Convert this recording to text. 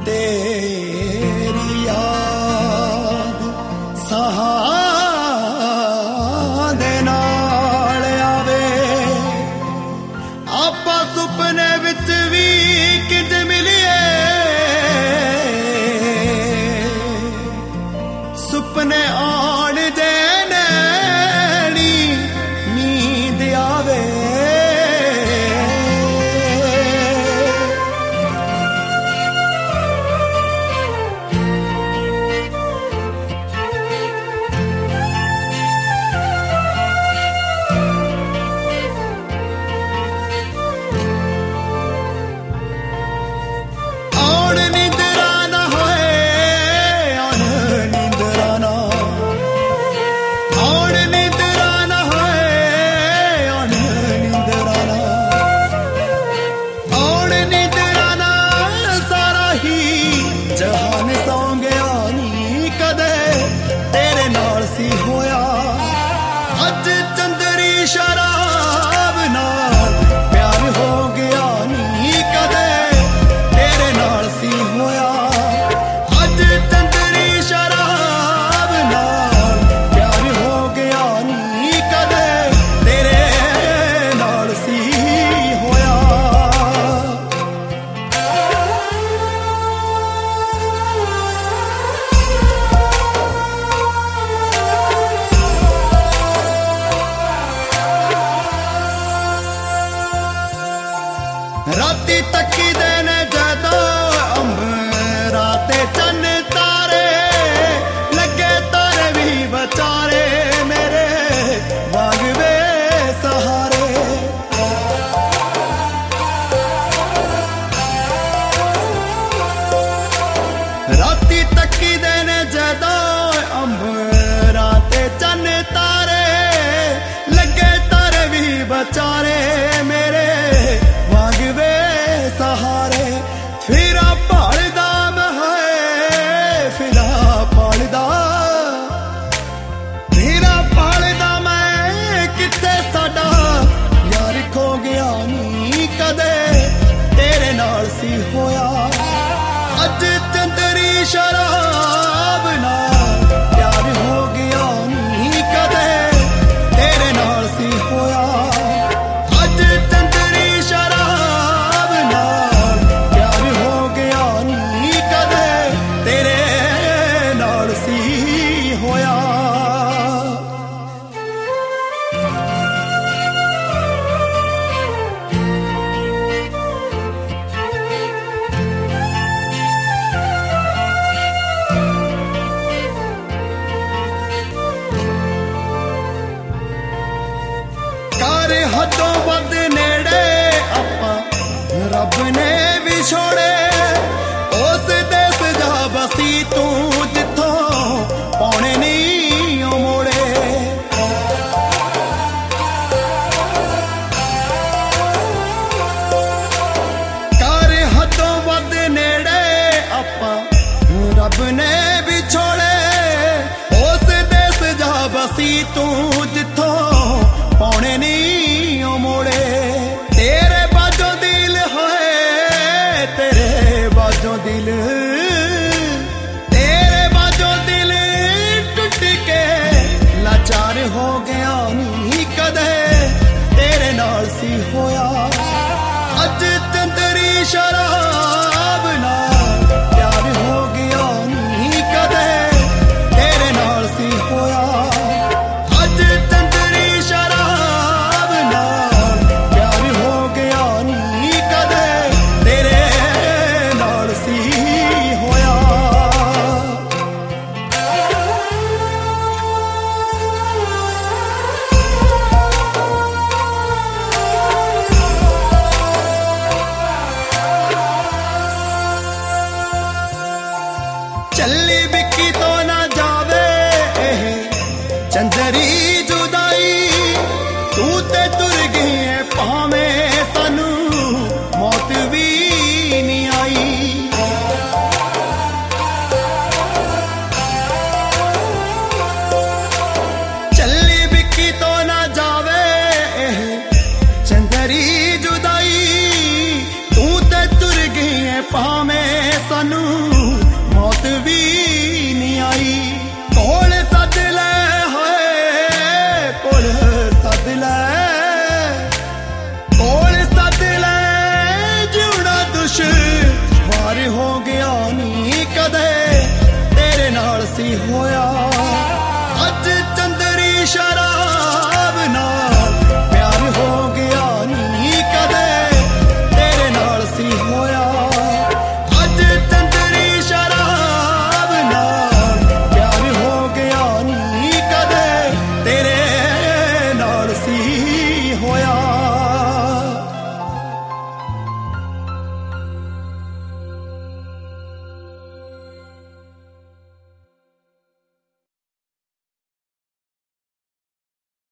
तेरी याद साहां दे नाल आवे आपां सुपने विच भी किंज मिलिए सुपने आण दे नैनी नींद आवे शराब नाल प्यार हो गया नी कदे तेरे नाल सी होया अज चंदरी शराब नाल प्यार हो गया नी कदे तेरे नाल सी होया राती तकी देने जदों अंबरां ते चन्न तारे लगे तारे भी बचारे मेरे वागवे सहारे राती तकी देने जदों अंबरां ते चन्न तारे लगे तारे भी बचारे मेरे सहारे फिरा भालदा मैं फिरा भालदा मैं किते साडा यार खो गया नी कदे तेरे नाल सी होया अज चंदरी शराब नाल प्यार हो गया नी कदे तेरे नाल सी होया अज चंदरी शराब प्यार हो गया नी कदे तेरे नाल सी होया कर हदों वध नेड़े आपां रब ने भी छोड़े उस देश जा बसी तू जिथों पौने नहीं मोड़े कर हदों वध नेड़े आपां रब ने भी छोड़े उस देश जा बसी तू जिथों पौने नहीं मोड़े तेरे बाजों दिल है तेरे बाजों दिल टूट के लाचार हो गया नी कदे तेरे नाल सी होया अज चंदरी शराब नाल प्यार हो गया नी कदे तेरे नाल सी होया अज चंदरी शराब नाल प्यार हो गया नी कदे तेरे नाल सी होया चली बिकी तो ना जावे चंदरी जुदाई तू ते तुर गई है भावें सानू मौत भी नहीं आई चली बिकी तो ना जावे चंदरी जुदाई तू ते तुर गई है भावें सानू सानू मौत भी नहीं आई। कोल सद लै हाय कोल सद लै कोल सद लै जिउना दुश्वार हो गया नी कदे तेरे नाल सी होया। अज चंदरी शरा